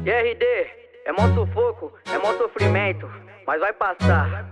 E RD, é mó sufoco, é mó sofrimento, mas vai passar.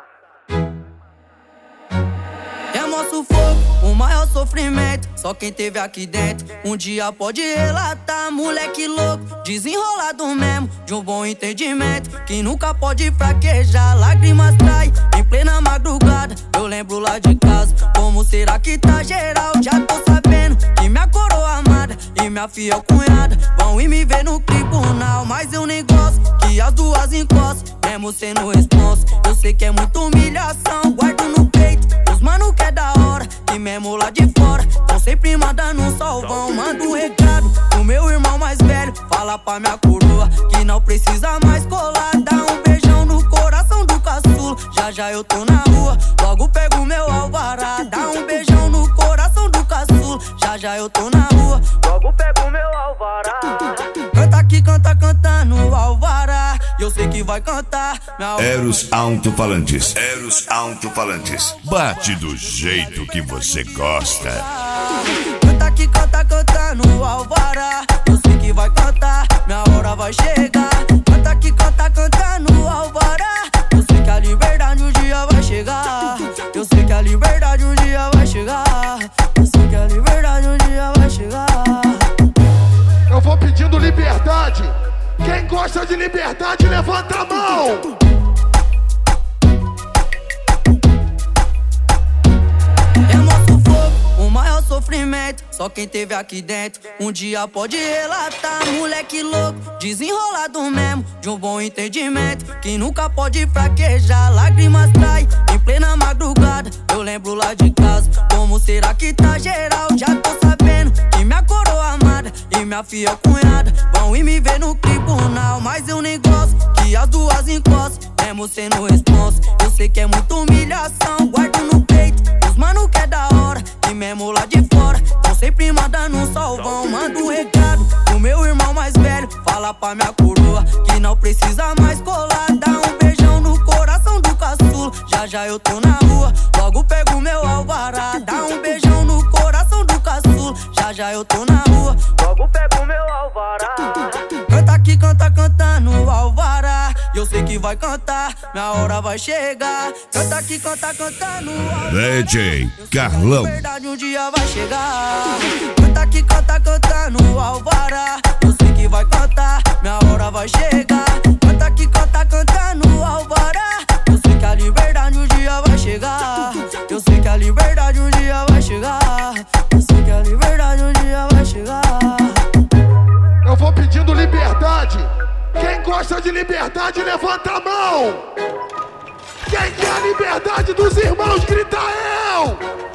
É mó sufoco, o maior sofrimento, só quem teve aqui dentro um dia pode relatar. Moleque louco, desenrolado mesmo, de um bom entendimento, que nunca pode fraquejar. Lágrimas caem em plena madrugada, eu lembro lá de casa. Como será que tá geral? Já tô sabendo que minha coroa amada e minha fiel cunhada vão ir me ver no tribunal. Mas eu nem gosto que as duas encostem, mesmo sendo responsa. Eu sei que é muita humilhação, guardo no peito os mano que é da hora, e mesmo lá de fora tão sempre mandando um salvão. Manda um recado pro meu irmão mais velho, fala pra minha coroa que não precisa mais colar. Dá um beijão no coração do caçula, já já eu tô na rua, logo pego meu alvará. Dá um beijão no coração do caçula, já já eu tô na rua, Logo pego meu alvará. canta que canta, canta no alvará. Eu sei que vai cantar minha Eros Alto-Falantes. Eros Alto-Falantes. Bate do jeito que você gosta. Canta que canta, canta no alvará. Eu sei que vai cantar, minha hora vai chegar. Canta que canta, canta no alvará. Eu sei que a liberdade um dia vai chegar. Eu sei que a liberdade um dia vai chegar. Eu sei que a liberdade um dia vai chegar. Eu vou pedindo liberdade. Quem gosta de liberdade, levanta a mão. É mó sufoco, o maior sofrimento, só quem teve aqui dentro um dia pode relatar. Moleque louco, desenrolado mesmo, de um bom entendimento, que nunca pode fraquejar. Lágrimas caem em plena madrugada, eu lembro lá de casa. Como será que tá geral? Já tô sabendo que minha coroa amada e minha fiel cunhada vão ir me ver no tribunal. Mas eu nem gosto que as duas encostem, mesmo sendo responsa. Eu sei que é muita humilhação, guardo no peito os mano que é da hora, e mesmo lá de fora tão sempre mandando um salvão. Manda um recado pro meu irmão mais velho, fala pra minha coroa que não precisa mais colar. Dá um beijão no coração do caçula, já já eu tô na rua, logo pego meu alvará. Dá um beijão no coração do caçula, já já eu tô na rua, Logo pego meu alvará. canta que canta, canta no alvará. Eu sei que vai cantar, minha hora vai chegar. Canta que canta, canta no alvará. DJ Carlão. A verdade um dia vai chegar. Canta que canta, canta no alvará. Eu sei que vai cantar, minha hora vai chegar. Canta que canta, canta no alvará. Eu sei que a liberdade um dia vai chegar. Eu sei que a liberdade um dia vai chegar. Eu sei que a liberdade um dia vai chegar. Eu vou pedindo liberdade. Quem gosta de liberdade, levanta a mão. Quem quer a liberdade dos irmãos, grita eu.